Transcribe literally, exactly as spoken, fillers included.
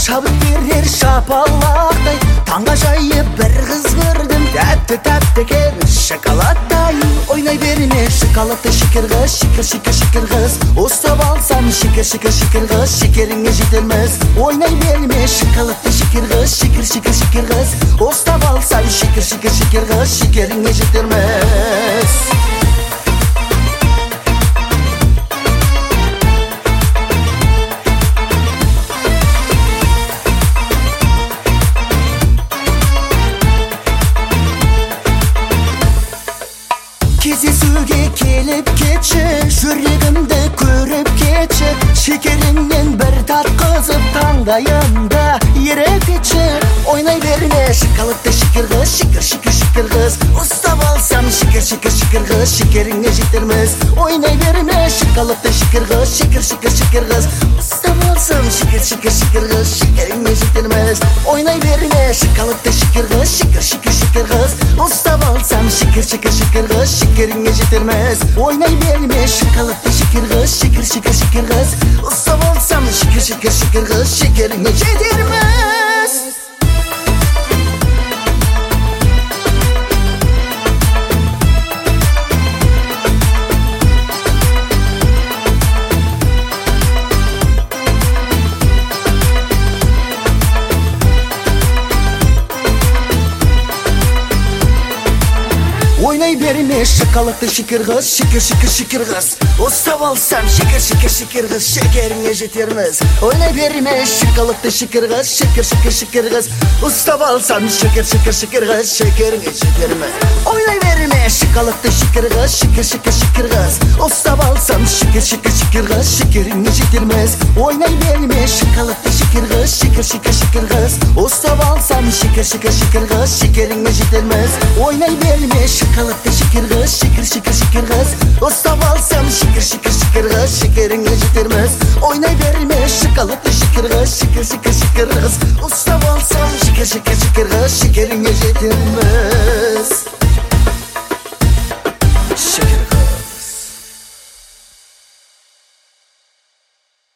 шабыт берер шапалақтай, таңға жайып бір қыз көрдім, тәтті тәтті екен шоколадтай. Ойнай берме шоколадты шекер қыз, шекер шекер шекер қыз, ұстап алсам шекер шекер шекер қыз, шекеріңе жетерміз. Ойнай берме шоколадты шекер қыз, шекер шекер шекер қыз, ұстап алсам шекер шекер шекер қыз, шекеріңе жетерміз. Кездесуге келіп кетші, жүрегімді көріп кетші, шекеріңнен бір татқызып таңдайымда еріп кетші. Ойнай берме шоколадты шекер қыз, шекер шекер шекер қыз, ұстап алсам шекер шекер шекер қыз, шекеріңе жетерміз. Ойнай берме шоколадты шекер қыз, шекер шекер шекер қыз, ұстап алсам шекер шекер шекер қыз, шекеріңе жетерміз. Ойнай берме шоколадты шекер қыз, шекер шекер шекер қыз, ұстап алсам шекер шекер шекер қыз, шекеріңе жетерміз. Ойнай берме шоколадты шекер қыз, шекер шекер шекер қыз, ұстап алсам шекер шекер шекер қыз, шекеріңе жетерміз. Ойнай берме шоколадты шекер қыз, шекер шекер шекер қыз, ұстап алсам шекер шекер шекер қыз, шекеріңе жетерміз. Ойнай берме шоколадты шекер қыз, шекер шекер шекер қыз, ұстап алсам шекер шекер шекер қыз, шекеріңе жетерміз. Ойнай берме шоколадты шекер қыз, шекер шекер шекер қыз, ұстап алсам шекер шекер шекер қыз, шекеріңе жетерміз. Ойнай берме шоколадты шекер қыз, шекер шекер шекер қыз, ұстап алсам шекер шекер шекер қыз, шекеріңе жетерміз. Ойнай берме шоколадты шекер қыз, шекер шекер шекер қыз, ұстап алсам шекер шекер шекер қыз, шекеріңе жетерміз. Ойнай берме шоколадты шекер қыз, шекер шекер шекер қыз, ұстап алсам шекер шекер шекер қыз, шекеріңе жетерміз.